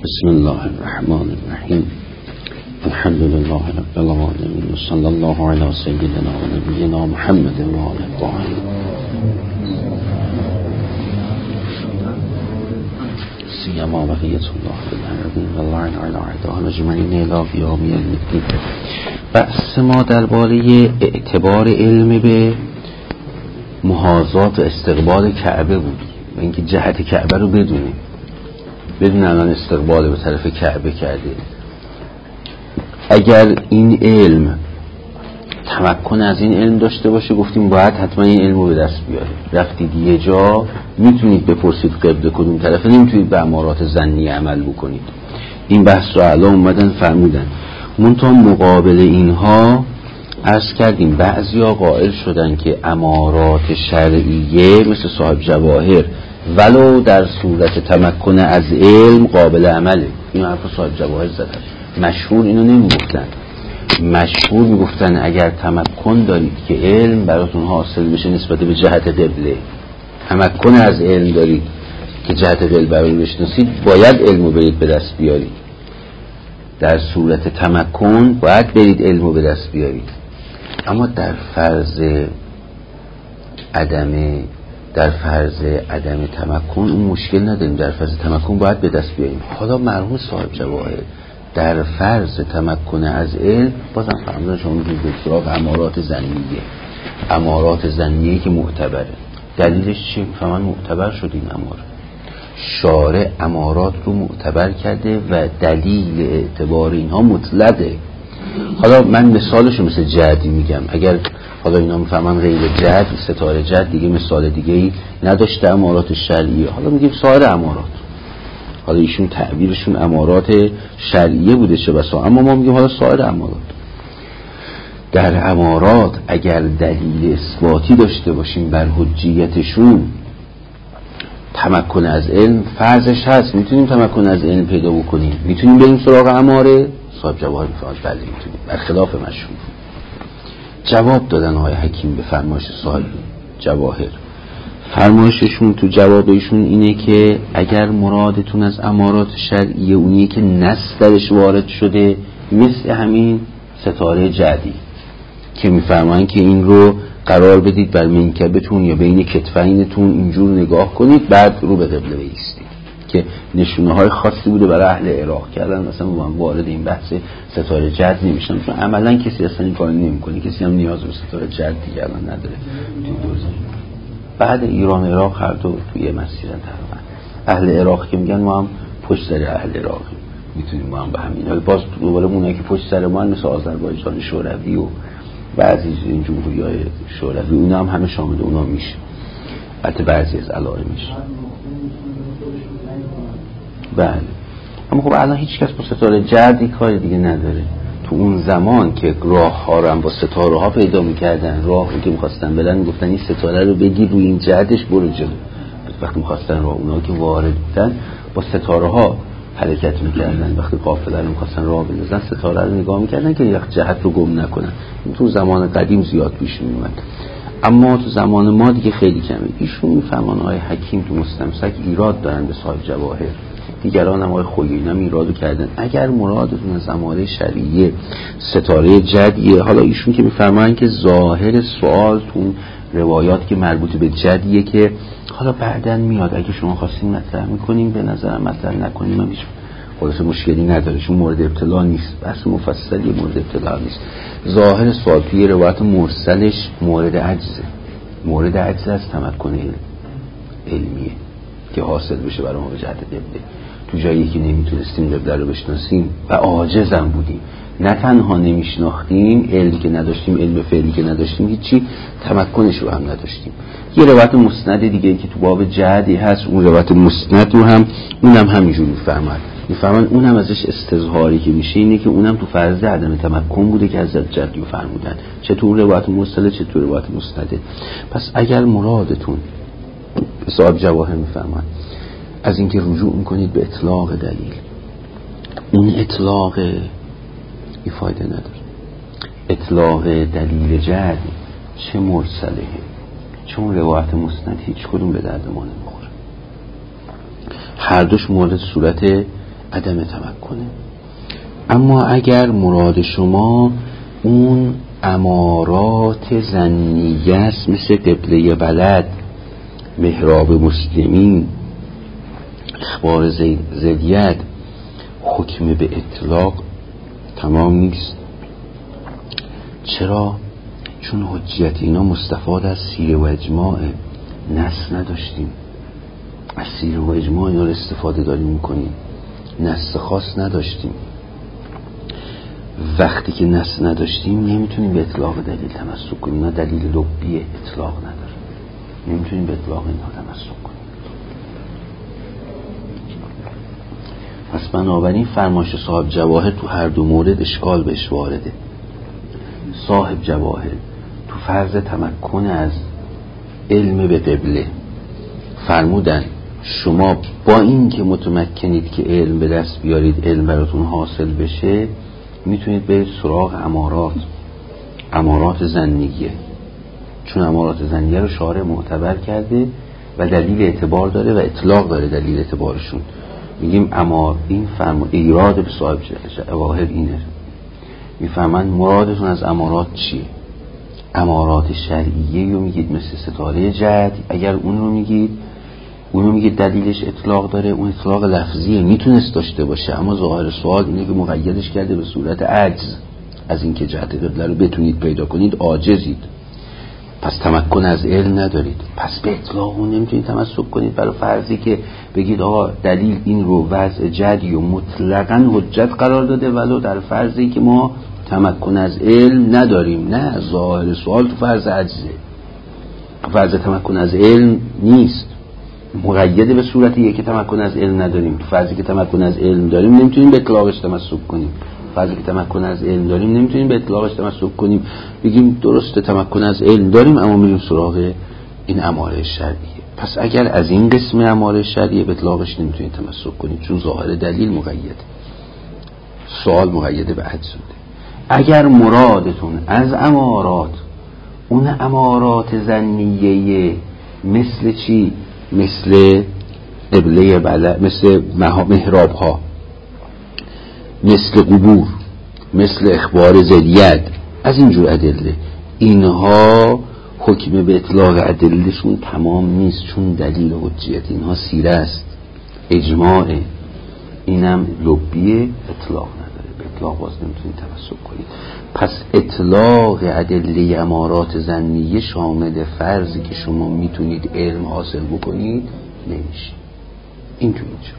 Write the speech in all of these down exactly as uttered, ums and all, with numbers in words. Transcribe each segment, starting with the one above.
بسم الله الرحمن الرحیم. الحمد لله رب العالمین و صلی الله علی سیدنا و نبینا محمد و آله الطاهرین. سیما بقیة الله بالعربین و الله علی اعداء اجمعین الی یوم الدین. بحث ما درباره اعتبار علم به محاذات و استقبال کعبه بود و اینکه جهت کعبه رو بدونیم، بدون الان استقبال به طرف کعبه کرده. اگر این علم تمکن از این علم داشته باشه، گفتیم باید حتما این علم رو به دست بیاره. رفتید یه جا میتونید بپرسید قبله کدوم طرفه، نمیتونید به امارات ظنی عمل بکنید. این بحث رو الان اومدن فرمودن. منتها مقابل اینها عرض کردیم بعضیا قائل شدن که امارات شرعیه مثل صاحب جواهر ولو در صورت تمکن از علم قابل عمله. این حرف صاحب جواهر زدن. مشهور اینو نمیگفتن، مشهور میگفتن اگر تمکن دارید که علم براتون حاصل بشه نسبت به جهت قبله، تمکن از علم دارید که جهت قبله براتون بشناسید، باید علمو برید به دست بیارید. در صورت تمکن باید برید علمو به دست بیارید. اما در فرض عدم در فرض عدم تمکن اون مشکل نداریم، در فرض تمکن باید به دست بیاریم. حالا مرحوم صاحب جواهر در فرض تمکن از علم بازم فرمودن شما میگید به سراغ امارات ظنیه، امارات ظنیه که معتبره. دلیلش چیه؟ فهمن معتبر شد این امارات. شارع امارات رو معتبر کرده و دلیل اعتبار اینها مطلقه. حالا من مثالش رو مثل جدی میگم، اگر حالا اینا میفهمن غیر جد، ستاره جد دیگه مثال دیگه ای نداشته امارات شرعیه، حالا میگیم سایر امارات. حالا ایشون تعبیرشون امارات شرعیه بوده چه بسا، اما ما میگیم حالا سایر امارات. در امارات اگر دلیل اثباتی داشته باشیم بر حجیتشون، تمکن از علم فرضش هست، میتونیم تمکن از علم پیدا بکنیم، میتونیم بریم سراغ اماره. صاحب جواهر میفرماد بله میتونیم، برخلاف مشهور. جواب دادن آقای حکیم به فرمایش صاحب جواهر. فرمایششون تو جواب ایشون اینه که اگر مرادتون از امارات شرعیه اونیه که نص درش وارد شده، مثل همین ستاره جدی که میفرمایند که این رو قرار بدید بر منکبتون یا بین کتفینتون، اینجور نگاه کنید، بعد رو به قبله بایستید، که نشونه های خاصی بوده برای اهل عراق کردن. مثلا من وارد این بحث ستاره جد نمیشم چون عملا کسی اصلا این کارو نمیکنه، کسی هم نیاز به ستاره جد دیگه الان نداره. بعد ایران عراق هر دو توی مسیرن تقریبا. اهل عراق که میگن ما هم پشت سر اهل عراقیم، میتونیم ما هم به همین حال. باز دوباره اونایی که پشت سر ما هم مثل آذربایجان شوروی و بعضی این جمهوری‌های شوروی، اونا هم همه شامل اونا میشه، حتی بعضی از علائمش. بله، اما خب الان هیچ کس با ستاره جدی کاری دیگه نداره. تو اون زمان که راه ها رو هم با ستاره ها پیدا میکردن، راه رو که میخواستن برن میگفتن این ستاره رو بگیر روی این جهتش برو جلو. وقتی میخواستن راه، اونا که وارد بودن با ستاره ها حرکت میکردن. وقتی قافله رو میخواستن راه بندازن ستاره رو نگاه میکردن که یک جهت رو گم نکنن. این تو زمان قدیم زیاد پیش میومد، اما تو زمان ما دیگه خیلی کمه. ایشون میفهمن آقای حکیم تو مستمسک ایراد دارن به صاحب جواهر، دیگران هم آقای خویی هم ایرادو کردن. اگر مرادتون از اماره شرعیه ستاره جدیه، حالا ایشون که میفرمایند که ظاهر سوال تو روایات که مربوط به جدیه که حالا بعدن میاد، اگه شما خواستین مطرح میکنیم، به نظرم مطرح نکنیم من هیچ خلاص مشکلی نداره، چون مورد ابتلا نیست، بس مفصلی مورد ابتلا نیست. ظاهر سوال توی روایت مرسلش مورد عجزه، مورد عجز از تمکن علم علمیه که حاصل بشه برای ما به جهت قبله. تو جایی که نمیتونستیم قبله رو بشناسیم و عاجزم بودیم، نه تنها نمیشناختیم، علمی که نداشتیم، علم فعلی که نداشتیم، هیچی تمکنش رو هم نداشتیم. یه روایت مسند دیگه که تو باب جهدی هست، اون روایت مسند رو هم اونم همینجوری میفهمن میفهمن اونم ازش استظهاری که میشه اینه که اونم تو فرض عدم تمکن بوده که از جدی رو فرمودن، چه تو روایت مسند چه تو روایت مسنده. پس اگر مرادتون صاحب جواهر میفهمن از اینکه رجوع میکنید به اطلاق دلیل، اون اطلاق فایده نداره. اطلاق دلیل جد چه مرسله چون روایت مسند هیچ کدوم به درد ما نمیخوره. هر دوش مورد صورت عدم تمکنه. اما اگر مراد شما اون امارات ظنیه است، مثل قبله بلد، محراب مسلمین، اخبار زیدیت، حکم به اطلاق تمام نیست. چرا؟ چون حجیت اینا مستفاد از سیره و اجماع، نص نداشتیم. از سیره و اجماع اینا رو استفاده داریم میکنیم، نص خاص نداشتیم. وقتی که نص نداشتیم نمیتونیم به اطلاق دلیل تمسک کنیم. اینا دلیل لبی اطلاق نداره، نمیتونیم به اطلاق اینها تمسک کنیم. پس بنابراین فرمایش صاحب جواهر تو هر دو مورد اشکال بهش وارده. صاحب جواهر تو فرض تمکن از علم به قبله فرمودن شما با این که متمکنید که علم به دست بیارید، علم براتون حاصل بشه، میتونید برید سراغ امارات، امارات ظنیه. چون امارات ظنیه رو شارع معتبر کرده و دلیل اعتبار داره و اطلاق داره دلیل اعتبارشون. میگیم امار این فرم ایراد به صاحب جواهر اینه، میفهمن مرادتون از امارات چیه. امارات شرعیه رو میگید مثل ستاره جد، اگر اون رو میگید اون رو میگید دلیلش اطلاق داره، اون اطلاق لفظیه، میتونست داشته باشه، اما ظاهر سوال اینه که مقیدش کرده به صورت عجز از اینکه جهت قبله رو بتونید پیدا کنید، عاجزید، پس تمکن از علم ندارید، پس به اطلاق اون نمیتونید تمسک کنید. برای فرضی که بگید آقا دلیل این رو وضع جدی و مطلقاً حجت قرار داده، ولو در فرضی که ما تمکن از علم نداریم، نه، ظاهر سوال تو فرض عجزه، فرض تمکن از علم نیست، مقیده به صورتیه که تمکن از علم نداریم. تو فرضی که تمکن از علم داریم نمیتونیم به اطلاقش تمسک کنیم، فرضی که تمکن از علم داریم نمیتونیم به اطلاقش تمسک کنیم، بگیم درسته تمکن از علم داریم اما میریم سراغ این اماره شرعیه. پس اگر از این قسم اماره شرعیه به اطلاقش نمیتونید تمسک کنید، چون ظاهر دلیل مقیده، سوال مقیده به عجز بوده. اگر مرادتون از امارات اون امارات ظنیه مثل چی؟ مثل قبله بلد، مثل محراب ها، مثل قبور، مثل اخبار زدیت، از اینجور ادله، اینها حکم به اطلاق ادلهشون تمام نیست، چون دلیل حجیت اینها سیره است، اجماعه، اینم لبیه، اطلاق نداره، به اطلاق باز نمیتونید تمسک کنید. پس اطلاق ادله امارات ظنیه شامل فرضی که شما میتونید علم حاصل بکنید نمیشه. این تو اینجا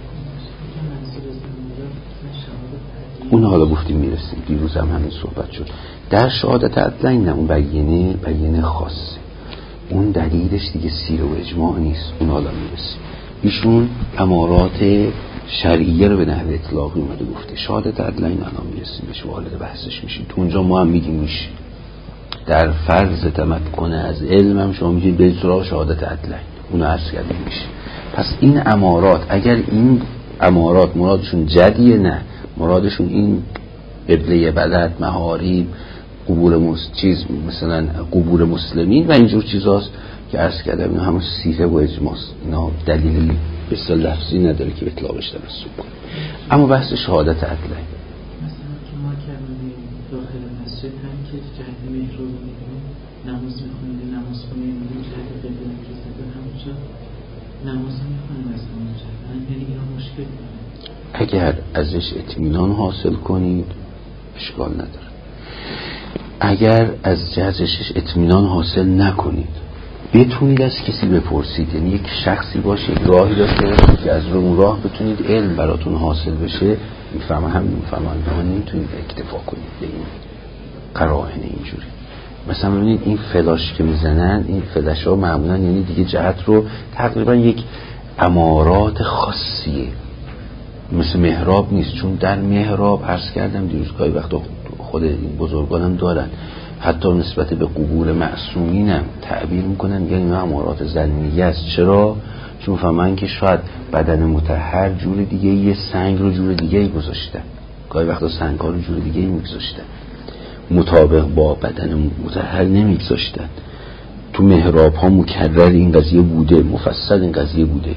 اون حالا گفتیم میرسیم، دیروز هم همین صحبت شد. در شهادت عدلین نه، اون بیانه بیانه خاصه، اون دلیلش دیگه سیره و اجماع نیست، اون حالا میرسیم. ایشون امارات شرعیه رو به نحو اطلاقی اومده گفته. شهادت عدلین الان میرسیم بهش، وارد بحثش میشیم. تو اونجا ما هم میگیم میشه در فرض تمکن از علم هم شما میگید برید سراغ شهادت عدلین، اونو عرض کردیم میشه. پس این امارات اگر این امارات مرادشون جدیه، نه، مرادشون این قبله بلد، محاریم، قبور مس... چیز مثلا قبور مسلمین و اینجور چیزاست که عرض کردم، اینا همون سیره و اجماست، اینا دلیلی به اصطلاح لفظی نداره که اطلاقش تمسک کنه. اما بحث شهادت عدلین مثلا که ما کردیم داخل مسجد هم که جهت محراب می‌کنیم نماز می‌خونیم، نماز خونیم جهت قبله می‌رسیم، همونجا نماز می‌خونیم از همونجا، یعنی اینا مشکل داره. اگر ازش اطمینان حاصل کنید اشکال نداره، اگر از جهتش اطمینان حاصل نکنید بتونید از کسی بپرسید، یعنی یک شخصی باشه، یک راهی داشته باشید که از اون راه بتونید علم براتون حاصل بشه، میفهمه هم میفهمه هم نمیتونید اکتفا کنید به این قرائن اینجوری. مثلا ببینید این فلاش که میزنن، این فلاش ها معمولا یعنی دیگه جهت رو تقریبا یک امارات خاصیه، مثل محراب نیست، چون در محراب عرض کردم دیروز گاهی وقتا خود این بزرگانم دارن، حتی نسبت به قبور معصومین هم تعبیر میکنن، میگن اینا امارات ظنیه است. چرا؟ چون فهمن که شاید بدن مطهر جور دیگه، یه سنگ رو جور دیگه گذاشتن، گاهی وقتا سنگ ها رو جور دیگه میگذاشتن، مطابق با بدن مطهر نمیگذاشتن. تو محراب ها مکرر این قضیه بوده، مفصل این قضیه بوده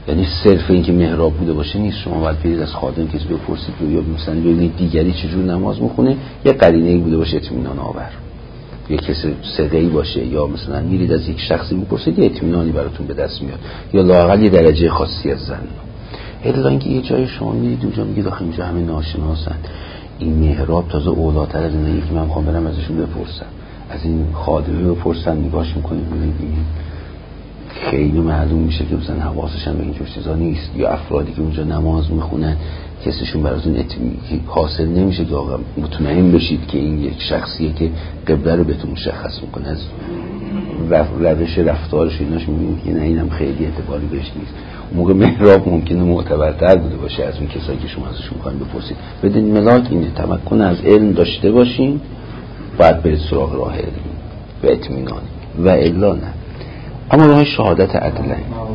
یعنی صرف این که محراب بوده باشه نیست، شما باید برید از خادم کسی بپرسید یا مثلا ببینید دیگری چجور نماز میخونه، یه قرینه‌ای بوده باشه اطمینان آور، یه کسی صدقه‌ای باشه، یا مثلا میرید از یک شخصی میپرسید یه اطمینانی براتون به دست میاد، یا لااقل یه درجه خاصی از زن. الا اینکه یه جای شما میرید اونجا میگید آخه اینجا همه ناشناسن، این محراب تازه اولاتر از اینه، یکی من میخوام برم ازشون بپرسم، از این خادمه بپرسم، نگاش میکنید میبینید خیلی معلوم میشه که مثلا حواسش هم به اینجور چیزا نیست، یا افرادی که اونجا نماز میخونن کسیشون براتون حاصل نمیشه که آقا مطمئن بشید که این یک شخصیه که قبله رو بهتون مشخص میکنه، از روش رفتارش ایناش میبینید که نه اینم خیلی اعتباری بهش نیست. اون موقع محراب ممکنه معتبرتر بوده باشه از اون کسایی که شما ازشون میخواین بپرسید. بدین ملاک اینه، تمکن از علم داشته باشین، باید برید سراغ راه علم و اطمینان، و الا نه. اما راه شهادت عدلن،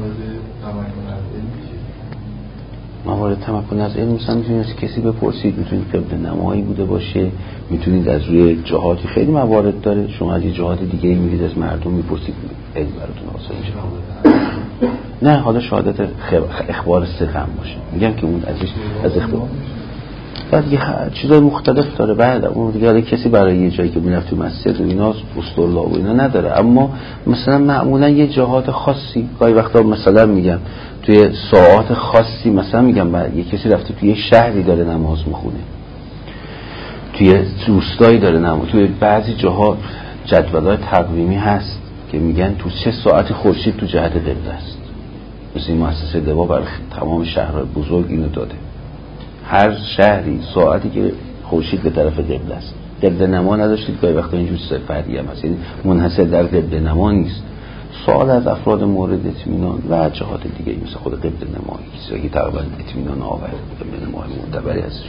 موارد تمکن از علم مثلا میتونید از کسی بپرسید، میتونید قبل نمایی بوده باشه، میتونید از روی جهاتی، خیلی موارد داره، شما از یه جهات دیگه میرید از مردم میپرسید علم براتون حاصل میشه. نه حالا شهادت اخبار ثقه باشه، میگم که اون ازش از اخبار بعد یه چیزای مختلف داره. بعد اون دیگه کسی برای یه جایی که میرفت تو مسجد و اینا اسطورلا و اینا نداره، اما مثلا معمولا یه جهات خاصی گاهی وقتا مثلا میگم توی ساعات خاصی، مثلا میگم بعد یه کسی رفته توی یه شهری داره نماز میخونه، توی روستایی داره نماز، توی بعضی جاها جدولای تقویمی هست که میگن تو چه ساعت خورشید تو جهت قبله است، مثل این مؤسسه دوا برای تمام شهرهای بزرگ اینو داده، هر شهری ساعتی که خورشید به طرف قبله است. قبله نما نداشتید گاهی وقتا اینجور سفری هم هست، یعنی منحصر در قبله نما نیست. سوال از افراد مورد اطمینان و جهات دیگه مثل خود قبله نمایی کسی که تقریبا اطمینان آور قبله نمای معتبری هستش.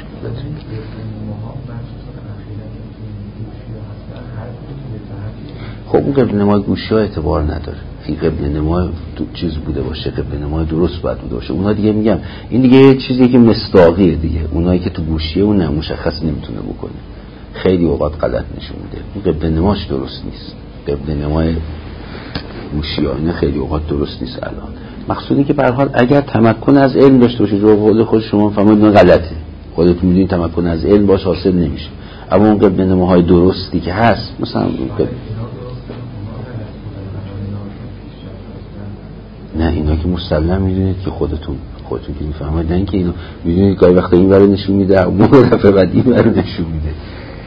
خب اون قبله نمای گوشی ها اعتبار نداره، این قبله نمای چیز بوده باشه، قبله نمای درست باید بوده باشه. اونا دیگه میگم این دیگه چیزی که مصداقیه دیگه، اونایی که تو گوشیه اون نه مشخص نمیتونه بکنه، خیلی اوقات غلط نشون میده، اون قبله نماش درست نیست، قبله نمای گوشی ها اینا خیلی اوقات درست نیست. الان مقصودی که به هر حال اگر تمکن از علم داشته باشید، رو قول خود شما فهمید این غلطه، خودتون میدونید تمکن از علم باش حاصل نمیشه، اما اون قبله نماهای درستی که هست مثلا نه اینا که مسلم میدونید که خودتون خودتون که میفهمید، نه اینکه اینو میدونید گاهی وقتا این برای نشون میده اون دفعه بعد این برای نشون میده،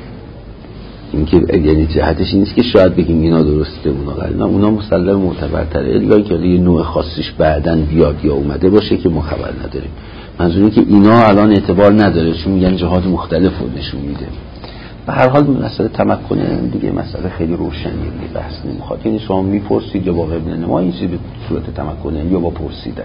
این که یعنی جهتش این نیست که شاید بگیم اینا درسته اونا غلطه، اونا مسلم معتبرتره، الا که یه نوع خاصیش بعدن بیاد یا اومده باشه که ما خبر نداریم. منظور اینه که اینا الان اعتبار نداره چون میگن جهات مختلف رو نشون میده. به هر حال مسئله تمکن دیگه مسئله خیلی روشنیه دیگه، بحث نمیخواد، یعنی شما میپرسید یا با قبله نما این چیزی به صورت تمکن یا با پرسیدن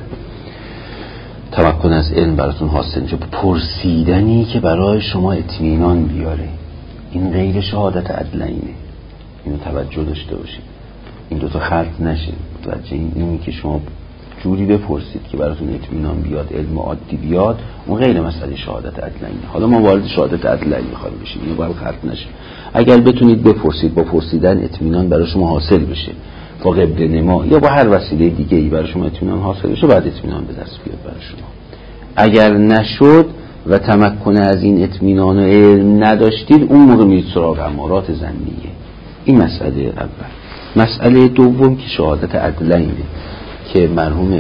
تمکن از علم براتون حاصل میشه، پرسیدنی که برای شما اطمینان بیاره، این غیر شهادت عدلینه، اینو توجه داشته باشید، این دوتا خلط نشه. متوجه این اینی که شما جوری بپرسید که براتون اطمینان بیاد، علم عادی بیاد، اون غیر مسئله شهادت عدلینه. حالا ما وارد شهادت عدلین میخوایم بشیم، اینو باید خلط نشه. اگر بتونید بپرسید با پرسیدن اطمینان برای شما حاصل بشه، با قبله نما یا با هر وسیله دیگه ای برای شما اطمینان حاصل بشه، بعد اطمینان به دست بیاد برای شما. اگر نشد و تمکن از این اطمینان و علم نداشتید، اون موقع میرید سراغ امارات ظنیه. این مسئله اول. مسئله دوم که شهادت عدلینه که مرحوم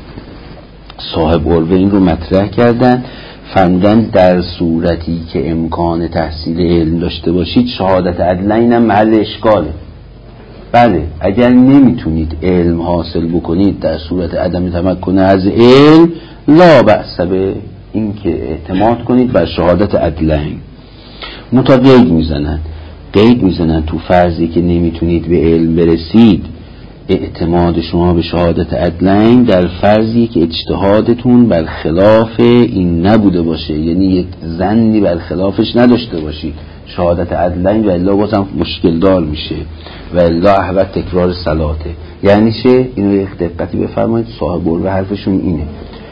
صاحب الوه این رو مطرح کردن، فرمودن در صورتی که امکان تحصیل علم داشته باشید شهادت عدلین هم محل اشکاله. بله اگر نمیتونید علم حاصل بکنید در صورت عدم تمکن از علم، لا بأس به این که اعتماد کنید بر شهادت عدلین. متا قید میزنن قید میزنن تو فرضی که نمیتونید به علم برسید، اعتماد شما به شهادت عدلین در فرضی که اجتهادتون برخلاف این نبوده باشه، یعنی یک ظنی برخلافش نداشته باشید، شهادت عدلین و الا بازم مشکل دار میشه و الا احوت تکرار صلاته. یعنی چه؟ اینو یک دقتی بفرمایید، صاحب الوه حرفشون اینه،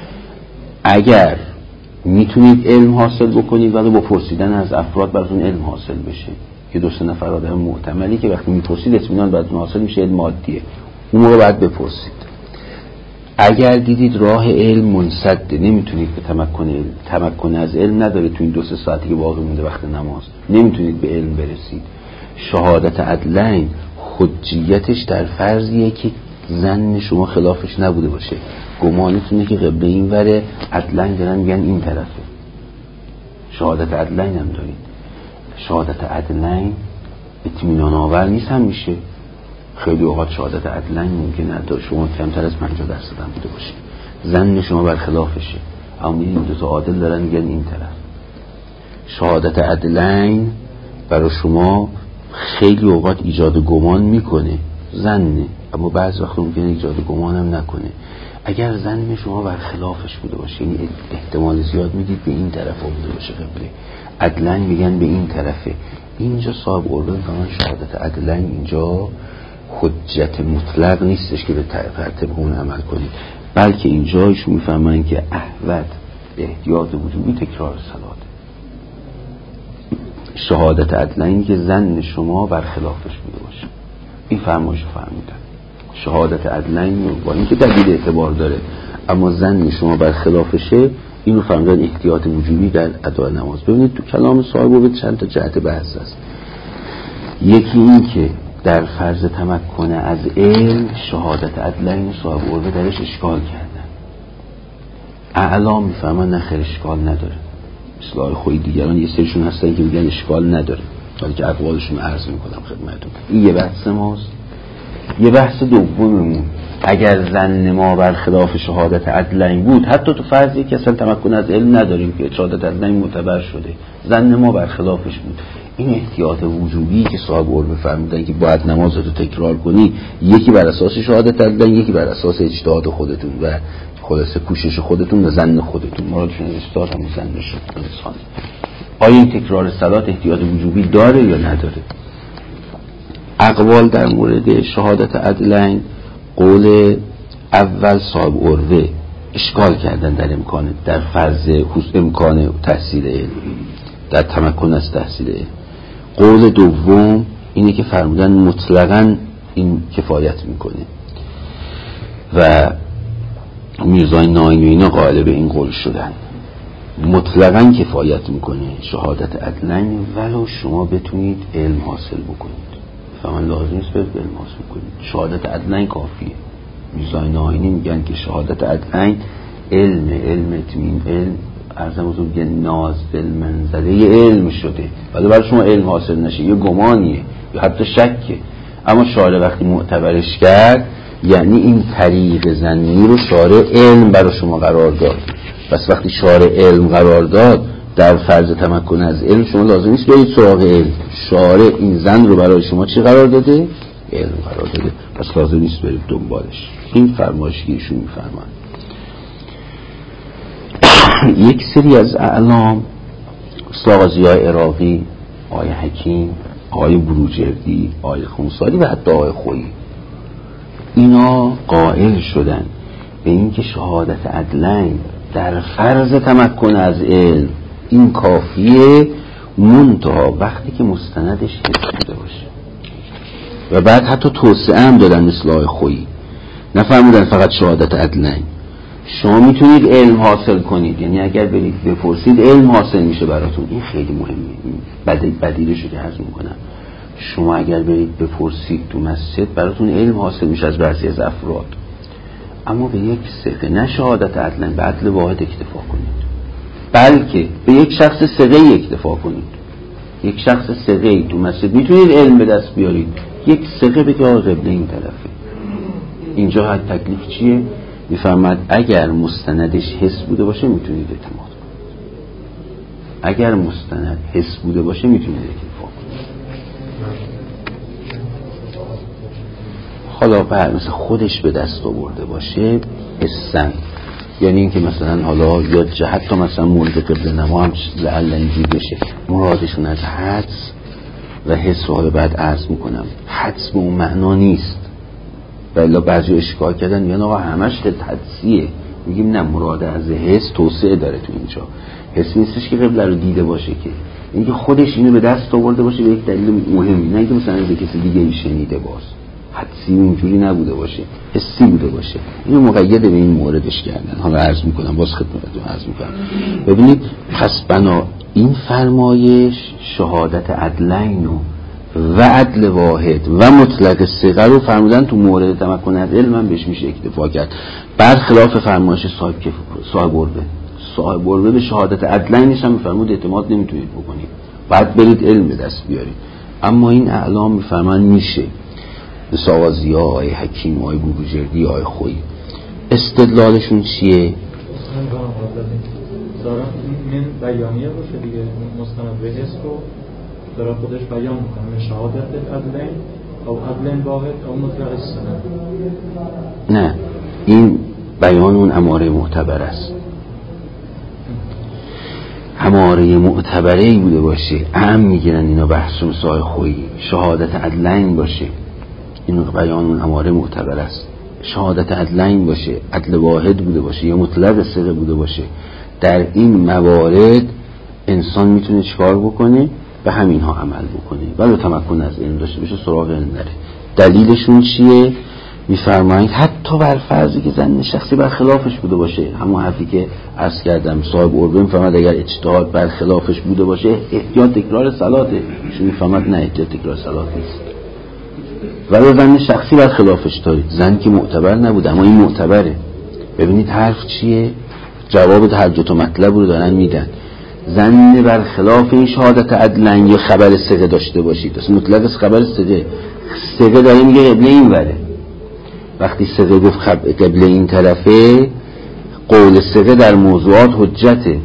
اگر میتونید علم حاصل بکنید ولی با پرسیدن از افراد براتون علم حاصل بشه، که دو سه نفر آدم محتملی که وقتی میپرسید اطمینان براتون حاصل میشه، علم عادیه، اون موقع باید بپرسید. اگر دیدید راه علم منسده، نمیتونید به تمکن علم، تمکن از علم ندارید، تو این دو سه ساعتی که باقی مونده وقت نماز نمیتونید به علم برسید. شهادت عدلین حجیتش در فرضیه که ظن شما خلافش نبوده باشه، گمانتونه که قبله این وره، عدلین دارن میگن این طرفه. شهادت عدلین هم دارید. شهادت عدلین اطمینان آور نیست هم میشه. خیلی اوقات شهادت عدلین ممکنه تا شما کمتر از پنجاه درصد هم بوده باشه، ظن شما برخلافشه، اما میدین دو تا عادل دارن میگن این طرف. شهادت عدلین برای شما خیلی اوقات ایجاد گمان میکنه، ظنه، اما بعض وقت ممکنه ایجاد گمان هم نکنه. اگر ظن شما برخلافش بوده باشه، یعنی احتمال زیاد میدید به این طرف بوده باشه قبله، عدلین میگن به این طرفه، اینجا صاحب قربه میگن شهادت عدلین اینجا حجت مطلق نیستش که به ترتیب اون عمل کنید، بلکه اینجا ایشون میفهمن که احوط احتیاط وجوبی تکرار صلات. شهادت عدلین که ظن شما برخلافش بوده باشه، این فرمایشو فرمودن. شهادت عدلین با اینکه دلیل اعتبار داره اما ظن شما برخلافشه، اینو فرمودن احتیاط وجوبی در ادای نماز. ببینید تو کلام صاحب به چند تا جهت بحث است. یکی این که در فرض تمکن از علم شهادت عدلین صاحب قربه درش اشکال کردن. اعلام میفهمن نه خیر اشکال نداره، مثل آقای خویی دیگران یه سریشون هستن که میگن اشکال نداره، حالی که اقوالشون عرض میکنم خدمتتون. این یه بحث ماست. یه بحث دوممون، اگر ظن ما برخلاف شهادت عدلین بود، حتی تو فرضی که اصلا تمکن از علم نداریم که شهادت عدلین معتبر شده، ظن ما برخلافش بود، این احتیاط وجوبی که صاحب قربه فرمودن که باید نماز رو تکرار کنی، یکی بر اساس شهادت عدلین، یکی بر اساس اجتهاد خودتون و خلاصه کوشش خودتون و ظن خودتون. مرادشون استاد هم ظن شد. آیا این تکرار صلات احتیاط وجوبی داره یا نداره؟ اقوال در مورد شهادت عدلین، قول اول صاحب قربه اشکال کردن در امکان در فرض امکان تحصیل علم، در تمکن از تحصیل علم. قول دوم اینه که فرمودن مطلقاً این کفایت میکنه و میرزای ناینی و اینا قائل به این قول شدن، مطلقاً کفایت میکنه شهادت عدلین ولو شما بتونید علم حاصل بکنید. فهمن لازم نیست برید علم حاصل کنید، شهادت عدلین کافیه. میرزای ناینی میگن که شهادت عدلین علم علم اتمین علم ارزمتون بگن نازل منزله علم شده، ولی برای شما علم حاصل نشه یه گمانیه یا حتی شکه. اما شارع وقتی معتبرش کرد یعنی این طریق ظنی رو شارع علم برای شما قرار داد. پس وقتی شارع علم قرار داد در فرض تمکن از علم، شما لازم نیست برید سراغ علم، شارع این ظن رو برای شما چی قرار داده؟ علم قرار داده، پس لازم نیست برید دنبالش. این فرمایشی که ایشون میفرمان. یک سری از اعلام مثل آقا ضیاء عراقی، آقای حکیم، آقای بروجردی، آقای خونساری و حتی آقای خویی، اینا قائل شدن به این که شهادت عدلین در فرض تمکن از علم این کافیه، منتها وقتی که مستندش حس بوده باشه. و بعد حتی توسعه هم دادن مثل آقای خویی، نفرمودن فقط شهادت عدلین، شما میتونید علم حاصل کنید، یعنی اگر برید بپرسید علم حاصل میشه براتون. این خیلی مهمه، بدیلشو که عرض میکنم، شما اگر برید بپرسید تو مسجد براتون علم حاصل میشه از بعضی از افراد، اما به یک ثقه نه شهادت عدلین به عدل واحد اکتفا کنید، بلکه به یک شخص ثقه اکتفا کنید. یک شخص ثقه تو مسجد میتونید علم به دست بیارید، یک ثقه بگه آقا قبله این طرفه. اینجا حد تکلیف چیه؟ میفهمد اگر مستندش حس بوده باشه میتونید اعتماد کنید، اگر مستند حس بوده باشه میتونید اکتفا کنید. حالا بعد مثل خودش به دست آورده باشه حسن، یعنی اینکه مثلا حالا یا جهت تا مثلا مورد قبل نما هم لعل اینجوری بشه، مرادشون از حدس و حس رو بعد عرض میکنم. حدس به اون معنا نیست، بلا بعضی اشکال کردن میگن آقا همش حدسیه، میگیم نه، مراد از حس توسعه داره تو اینجا. حس نیستش که قبل رو دیده باشه، که اینکه خودش اینو به دست آورده باشه به یک دلیل مهمی، نه اینکه مثلا به کسی دیگه شنیده باز. حدسی اونجوری نبوده باشه، حسی بوده باشه. اینو مقید به این موردش کردن. حالا عرض میکنم، باز خدمتتون عرض میکنم. ببینید پس بنا این فرمایش شهادت عدلین و عدل واحد و مطلق صیغه رو فرمودن تو مورد تمکن از علم هم بهش میشه اکتفا کرد، برخلاف فرمایش صاحب صاحب عربه. صاحب عربه به شهادت عدلینش هم میفرمود اعتماد نمیتونید بکنید، بعد برید علم به دست بیارید. اما این اعلام میفرمان میشه. سوازی ها، آی حکیم، آی بروجردی، آی خویی استدلالشون چیه؟ دارم این بیانیه باشه دیگه، مستند به حس رو داره خودش بیان میکنه، شهادت عدلین او عدلین واحد او مطلق السند. نه، این بیان اون اماره معتبر است. اماره معتبره ای بوده باشه، اهم میگیرن اینا بحث مسای خویی. شهادت عدلین باشه، این بیان اون اماره معتبر است. شهادت عدلین باشه، عدل واحد بوده باشه یا مطلق صیغه بوده باشه، در این موارد انسان میتونه چیکار بکنه؟ به همین ها عمل بکنه ولی تمکن از علم داشته باشه، سراغ علم نره. دلیلشون چیه؟ میفرمایید حتی بر فرضی که زن شخصی بر خلافش بوده باشه، همون حرفی که عرض کردم صاحب عربه میفرماد اگر اجتهاد بر خلافش بوده باشه احتیاط تکرار صلاته، شو میفرماد نه احتیاط تکرار صلات نیست. ولی زن شخصی بر خلافش دارید، زن که معتبر نبوده اما این معتبره. ببینید حرف چیه؟ جواب هر دو تا مطلب رو دارن میدن. زن بر خلاف این شهادت عدلن یا خبر صیغه داشته باشید. اصلا مطلق خبر صیغه، صیغه داره میگه قبله این وره. وقتی صیغه گفت خب قبله این طرفه، قول صیغه در موضوعات حجته،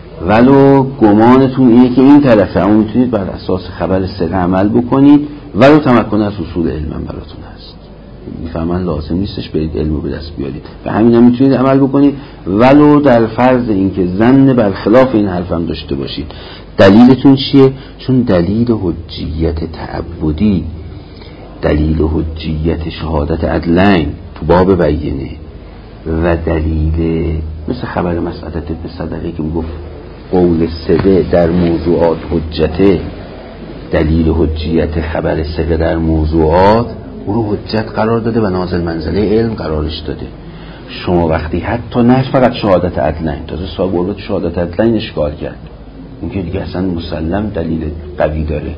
ولو گمانتون اینه که این طرفه، اما میتونید بر اساس خبر صیغه عمل بکنید ولو تمکن از اصول علم براتون هست. میفهمن لازم نیستش برید علمو به دست بیارید، به همین هم میتونید عمل بکنید ولو در فرض اینکه ظن بر خلاف این حرف هم داشته باشید. دلیلتون چیه؟ چون دلیل حجیت تعبدی، دلیل حجیت شهادت عدلین تو باب بیینه و دلیل مثل خبر مسعدت ابن صدقه که میگفت قول صدق در موضوعات حجته، دلیل حجیت خبر صدق در موضوعات او رو حجت قرار داده و نازل منزله علم قرارش داده. شما وقتی حتی نه فقط شهادت عدلین، تازه صاحب عربه شهادت عدلین اشکال کرد، اون که دیگه اصلا مسلم دلیل قوی داره.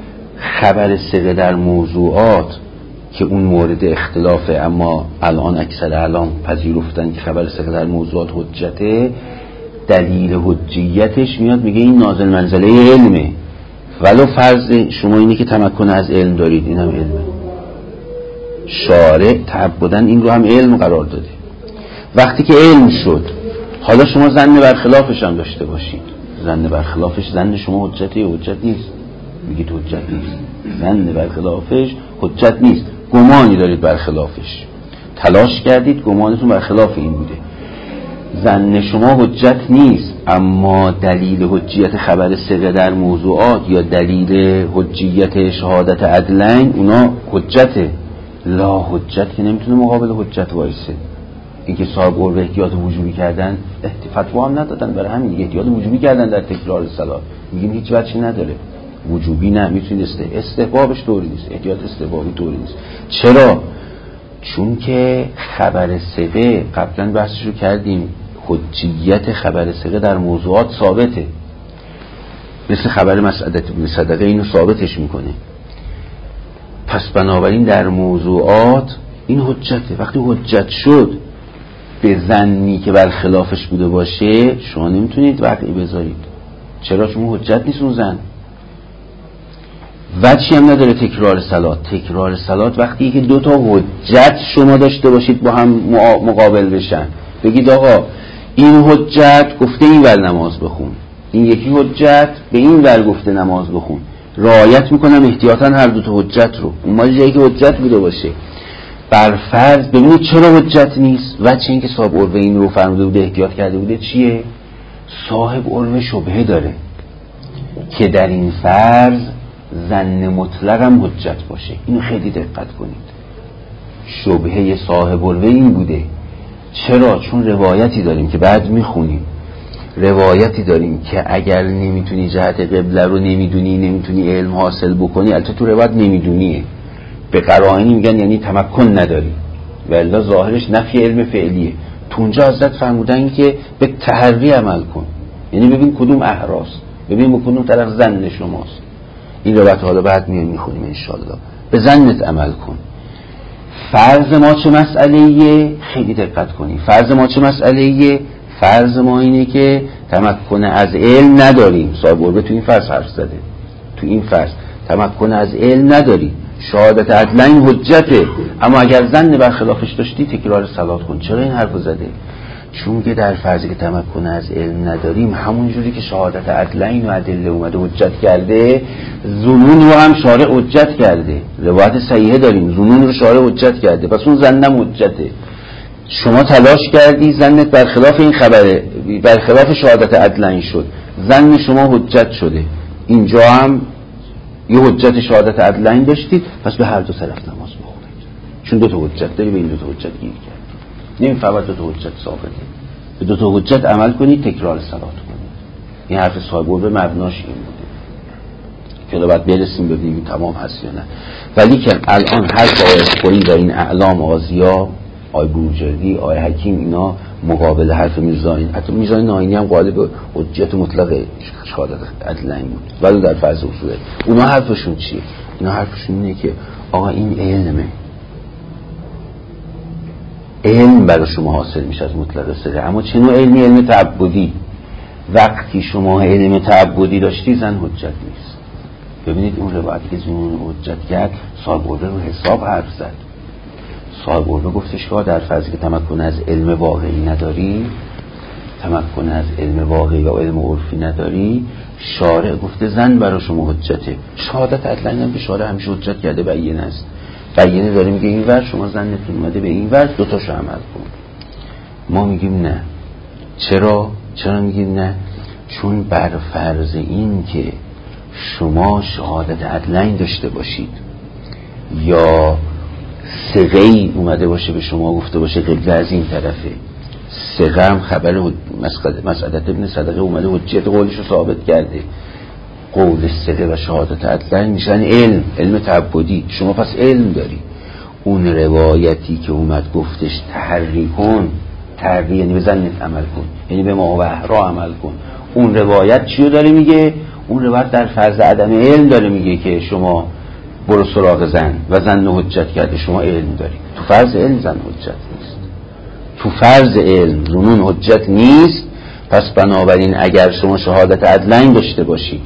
خبر صدق در موضوعات که اون مورد اختلافه، اما الان اکثر اعلام پذیرفتن که خبر صدق در موضوعات حجته، دلیل حجیتش میاد میگه این نازل منزله علمه، ولو فرض شما اینه که تمکن از علم دارید، این هم علمه. شارع تعبدن این رو هم علم قرار داده. وقتی که علم شد حالا شما ظن برخلافش هم داشته باشید، ظن برخلافش ظن شما حجته یا حجت نیست؟ میگید حجت نیست. ظن برخلافش حجت نیست، گمانی دارید برخلافش، تلاش کردید گمانتون برخلاف این بوده. ظن شما حجت نیست، اما دلیل حجیت خبر صدق در موضوعات یا دلیل حجیت شهادت عدلین اونا حجته. لا حجت که نمیتونه مقابل حجت وایسه. اینکه صاحب قربه احتیاط وجوبی کردن، فتوا هم ندادن، برای همین دیگه احتیاط وجوبی کردن در تکرار صلات. میگیم هیچ وجهی نداره، وجوبی نه، میتونید است استحبابش طوری نیست، احتیاط استحبابی طوری نیست. چرا؟ چون که خبر صدق قبلا بحثش رو کردیم، حجیت خبر صدق در موضوعات ثابته، مثل خبر مسعدت ابن صدقه اینو ثابتش میکنه. پس بنابراین در موضوعات این حجته. وقتی حجت شد به ظنی که برخلافش بوده باشه شما نمیتونید وقعی بذارید. چرا؟ چون حجت نیست اون ظن. وجهی هم نداره تکرار صلات. تکرار صلات وقتی که دو تا حجت شما داشته باشید با هم مقابل بشن، بگید آقا این حجت گفته این ور نماز بخون، این یکی حجت به این ور گفته نماز بخون، رعایت میکنم احتیاطاً هر دو تا حجت رو، اون مالی جایی که حجت بوده باشه. بر فرض ببینید چرا حجت نیست؟ وجه این که صاحب عروه این رو فرموده بوده احتیاط کرده بوده چیه؟ صاحب عروه شبهه داره که در این فرض ظن مطلق هم حجت باشه. اینو خیلی دقت کنید. شبهه صاحب عروه این بوده. چرا؟ چون روایتی داریم که بعد میخونیم، روایتی داریم که اگر نمیتونی جهت قبله رو نمیدونی، نمیتونی علم حاصل بکنی، البته تو روایت نمیدونیه، به قرائنی میگن یعنی تمکن نداری، ولی ظاهرش نفی علم فعلیه. تو اونجا حضرت فرمودن که به تحری عمل کن، یعنی ببین کدوم احراست، ببین به کدوم طرف ظن شماست. این روایت حالا بعد میان میخونیم انشالله. به ظنت عمل کن. فرض ما چه مسئله‌ایه؟ خیلی دقت کنی. فرض ما چه مسئله‌ایه؟ فرض ما اینه که تمکن از علم نداریم. صاحب قربه تو این فرض حرف زده. تو این فرض تمکن از علم نداری، شهادت عدل این حجته، اما اگر ظن برخلافش داشتی تکرار صلات کن. چرا این حرفو زده؟ چون که در فرضی که تمکن از علم نداریم، همون جوری که شهادت عدلین و ادله اومده حجت کرده، ظنون رو هم شارع حجت کرده. روایت صحیحه داریم ظنون رو شارع حجت کرده، پس اون ظنم حجته. شما تلاش کردی ظنت برخلاف این خبره، برخلاف شهادت عدلین شد، ظن شما حجت شده. اینجا هم یه حجت شهادت عدلین داشتید، پس به هر دو طرف نماز بخونید، چون دو تا حجت داری، به این دو تا حجت گیر کرد. نمی‌فهمد دو تا حجت ثابته، به دو تا حجت عمل کنید، تکرار صلات کنید. این حرف صاحب قربه مبناش این بوده که حالا باید برسیم ببینیم تمام هست یا نه. ولی که الان هر آیه خوری در این اعلام آزیا، آی بروجردی، آی حکیم، اینا مقابل حرف میرزاین، حتی میرزاین ناینی هم غالب حجت مطلق شهادت عدلین بود، ولی در فرض اصوله اونا حرفشون چیه؟ اینا حرفشون اینه که آقا این علمه، علم برای شما حاصل میشه از مطلق صغه، اما چه نوع علمی؟ علم تعبدی. وقتی شما علم تعبدی داشتی زن حجت نیست. ببینید اون روایتی که زنون حجت کرد، صاحب قربه رو حساب حرف زد. صاحب قربه گفتش که در فرضی که تمکن از علم واقعی نداری، تمکن از علم واقعی و علم عرفی نداری، شارع گفته زن برای شما حجته. شهادت عدلین هم که شارع همیشه حجت کرده بیینه است، بیینه داره میگه این ور شما زنتون اومده به این ور، دوتاشو عمل کن. ما میگیم نه. چرا؟ چرا میگیم نه؟ چون بر فرض این که شما شهادت عدلین داشته باشید یا صغه‌ای اومده باشه به شما گفته باشه قبله از این طرفه، صغه هم خبر مسعدت ابن صدقه اومده حجت قولشو ثابت کرده، قول صغه و شهادت عدلین میشن علم، علم تعبدی. شما پس علم داری. اون روایتی که اومد گفتش تحری کن، تحری یعنی به ظنت عمل کن، یعنی به ما و احرا عمل کن، اون روایت چیو داره میگه؟ اون روایت در فرض عدم علم داره میگه که شما برو سراغ زن و زن حجت کرده، شما علم داری. تو فرض علم زن حجت نیست، تو فرض علم زنون حجت نیست. پس بنابراین اگر شما شهادت عدلین داشته باشید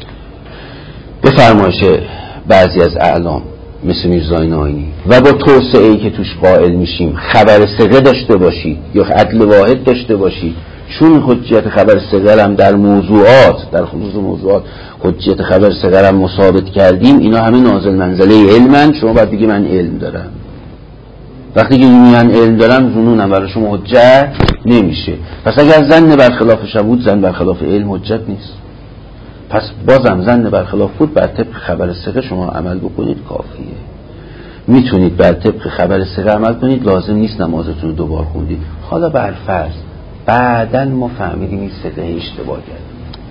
به فرمایش بعضی از اعلام مثل میرزای ناینی و با توسعه‌ای که توش قائل میشیم خبر صغه داشته باشید یا عدل واحد داشته باشید، چون حجت خبر صغه هم در موضوعات، در خصوص موضوعات حجت خبر صغه هم مثابت کردیم، اینا همه نازل منزله علمن. شما باید بگی من علم دارم. وقتی که من علم دارم زنونم برای شما حجت نمیشه. پس اگر ظن برخلافش بود، ظن برخلاف علم حجت نیست. پس بازم ظن برخلاف بود، بر طبق خبر صغه شما عمل بکنید کافیه. میتونید بر طبق خبر صغه عمل کنید، لازم نیست نمازتون رو دوبار خوندید. حالا بر فرض بعدن ما فهمیدیم این صغه اشتباه کرد،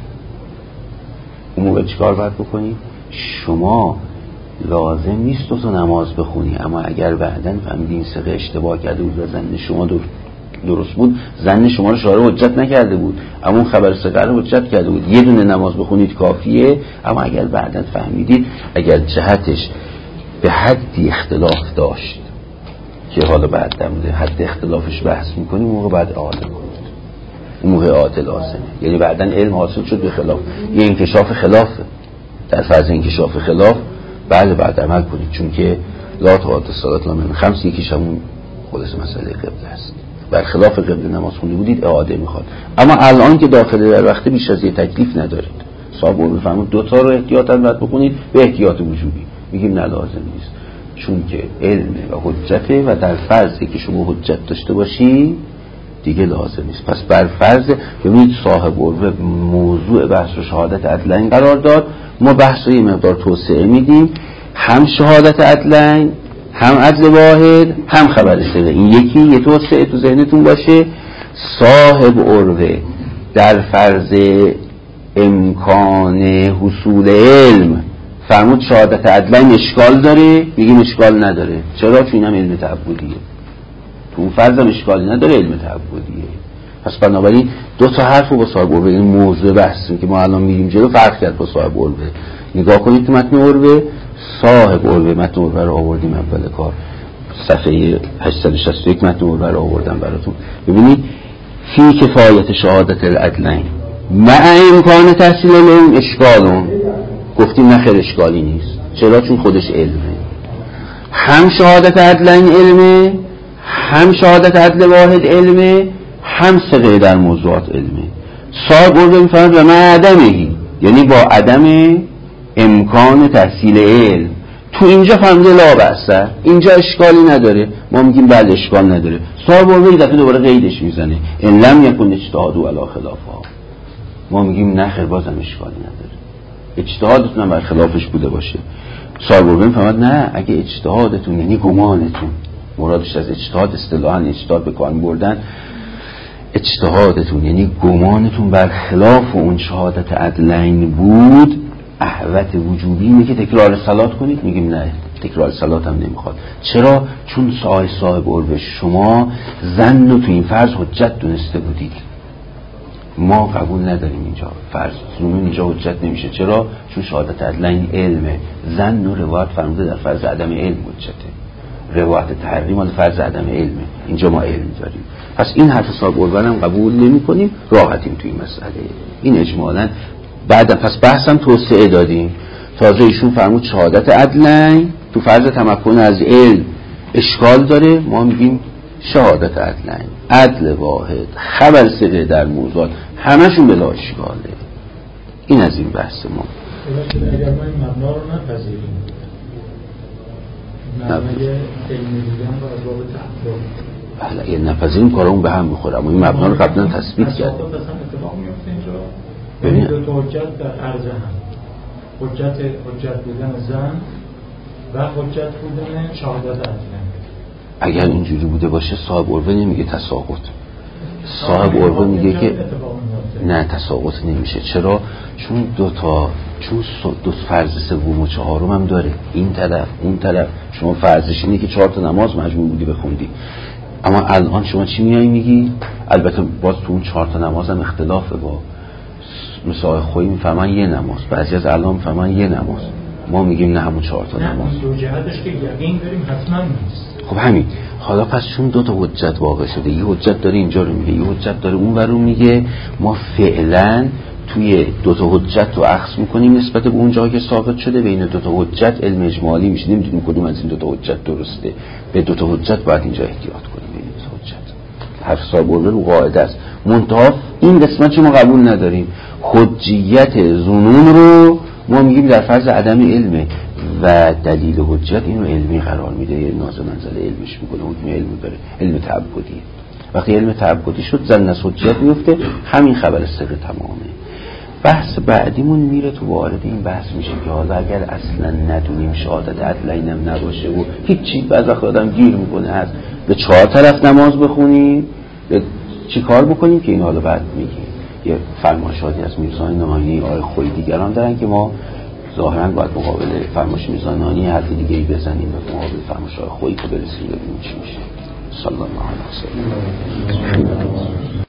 اون موقع چیکار باید بکنید؟ شما لازم نیست تو نماز بخونی، اما اگر بعدن فهمیدین این صغه اشتباه کرده بود و ظن شما درست بود، ظن شما رو شارع حجت نکرده بود، اما اون خبر صغه رو حجت کرده بود، یه دونه نماز بخونید کافیه. اما اگر بعدن فهمیدید اگر جهتش به حدی اختلاف داشت که حالا بعد در مورد حد اختلافش بحث میکنیم، اون موقع بعد اعاده کنید، اون موقع اعاده لازمه. یعنی بعدن علم حاصل شد به خلاف، یه انکشاف خلافه. در فرض انکشاف خلاف بله بعد عمل کنید، چون که لا تعاد الصلاة الا من خمس، یکیش همون خلاص مسئله قبله است. برخلاف قبله نماز خونده بودید اعاده میخواد. اما الان که داخل در وقت بیش از یه تکلیف ندارید، صاحب میفهمید دو تا رو احتیاطاً باید بکنید به احتیاط وجوبی، میگیم نه لازم نیست، چون که علم و حجته و در فرضی که شما حجت داشته باشی دیگه لازم نیست. پس بر فرض ببینید صاحب قربه موضوع بحث و شهادت عدلین قرار داد، ما بحث رو یه مقدار توسعه میدیم، هم شهادت عدلین، هم عدل واحد، هم خبر صغه. این یکی یه توسعه تو ذهنتون باشه. صاحب قربه در فرض امکان حصول علم فرمود شهادت عدلین اشکال داره، میگیم اشکال نداره. چرا؟ چون اینم علم تعبدیه. تو اون فرضم اشکالی نداره، علم تعبدیه. پس بنابراین دو تا حرف رو با صاحب عروه، این موضوع بحثیم که ما الان میریم جلو، فرق کرد با صاحب عروه. نگاه کنید تو متن عروه، صاحب عروه متن عروه رو آوردیم اول کار، صفحه هشتصد و شصت و یک متن عروه رو آوردم براتون. ببینید فی کفایت شهادت العدلین مع امکان تحصیل علم اشکالون، گفتیم نخیر اشکالی نیست. چرا؟ چون خودش علمه. هم شهادت عدلین علمه، هم شهادت عدل واحد علمه، هم سقه در موضوعات علمه. صاحب عروه میفرماید و مع عدمهی، یعنی با عدم امکان تحصیل علم. تو اینجا فهمیده لا بأس، اینجا اشکالی نداره، ما میگیم بله اشکال نداره. صاحب عروه این دفعه دوباره قیدش میزنه ان لم یکن اجتهاد علی خلافها، ما میگیم نه خیر بازم اشکالی نداره، اجتهادتون هم بر خلافش بوده باشه. صاحب عروه میفهمد نه، اگه اجتهادتون یعنی گمانتون، مرادش از اجتهاد اصطلاحاً اجتهاد به کار بردن، اجتهادتون یعنی گمانتون بر خلاف اون شهادت عدلین بود، احوت وجوبی اینه که تکرار صلات کنید. میگیم نه، تکرار صلات هم نمیخواد. چرا؟ چون صاحب صاحب عروه شما ظن رو تو این فرض حجت دونسته بودید، ما قبول نداریم اینجا فرض ظنون اینجا حجت نمیشه. چرا؟ چون شهادت عدلین علمه، ظن و روایت فرموده در فرض عدم علم حجته، روایت تحریم مال فرض عدم علمه، اینجا ما علم داریم. پس این حرف صاحب عروه هم قبول نمی کنیم، راحتیم توی این مسئله. این اجمالاً بعد پس بحثم توسعه دادیم. تازه ایشون فرمود شهادت عدلین تو فرض تمکن از علم اشکال داره، ما میگیم شهادت عدلین، عدل واحد، خبر سقه در موضوعات، همشون بلا اشکاله. این از این بحث ما. اگر ما این مبنا رو نپذیریم، مبنای علمی بودن رو از باب تعبد، بله اگه نپذیریم کارمون به هم میخوره، اما این مبنا رو قبلا تثبیت کردیم. اتفاق میفته اینجا ببین دو تا حجت در عرض هم، حجت حجت بودن زن و حجت بودن شهادت عدلین. اگر اینجوری بوده باشه صاحب عروه نمیگه تساقط، صاحب عروه میگه که نه تساقط نمیشه. چرا؟ چون دو تا چون دو فرض سوم و چهارم هم داره، این طرف اون طرف. شما فرضش اینه که چهار تا نماز مجبور بودی بخوندی، اما الان شما چی میای میگی؟ البته باز تو اون چهار تا نماز هم اختلافه، با مثال خویی میفهمن یه نماز، بعضی از الان میفهمن یه نماز، ما میگیم نه همون چهار تا نماز. نه دو جهتش که یقین داریم حتما نیست. خب همین. حالا پس چون دو تا حجت واقع شده، یه حجت داره اینجا رو میگه، یه حجت داره اون ور رو میگه، ما فعلا توی دو تا حجت رو اخذ میکنیم نسبت به اون جایی که ثابت شده. بین دو تا حجت علم اجمالی میشه، نمیدونیم کدوم از این دو تا حجت درسته. به دو تا حجت باید اینجا احتیاط کنیم. بین دو تا حجت حرف صاحب عروه رو قاعده است، منتها این قسمت ما قبول نداریم. حجیت ظنون رو ما میگیم در فرض عدم علمه و دلیل حجت اینو علمی قرار میده، یه نازل منزل علمش میکنه، حکم علمی داره، علم تعبدی. وقتی علم تعبدی شد زن از حجت میفته، همین خبر سقه تمامه. بحث بعدیمون میره تو وارد این بحث میشه که حالا اگر اصلا ندونیم شهادت عدلینم نباشه و هیچی، بعض وقت آدم گیر میکنه از به چهار طرف نماز بخونیم چی کار بکنیم، که این حالا بعد میگیم. یه فرمایشاتی از میرزا نهانی آقای خویی دیگران دارن که ما ظاهرا باید مقابل فرمایش میرزا نهانی حرف دیگه ای بزنیم و مقابل فرمایش آقای خویی که برسیم ببینیم چی میشه. صلی الله علیه و سلم.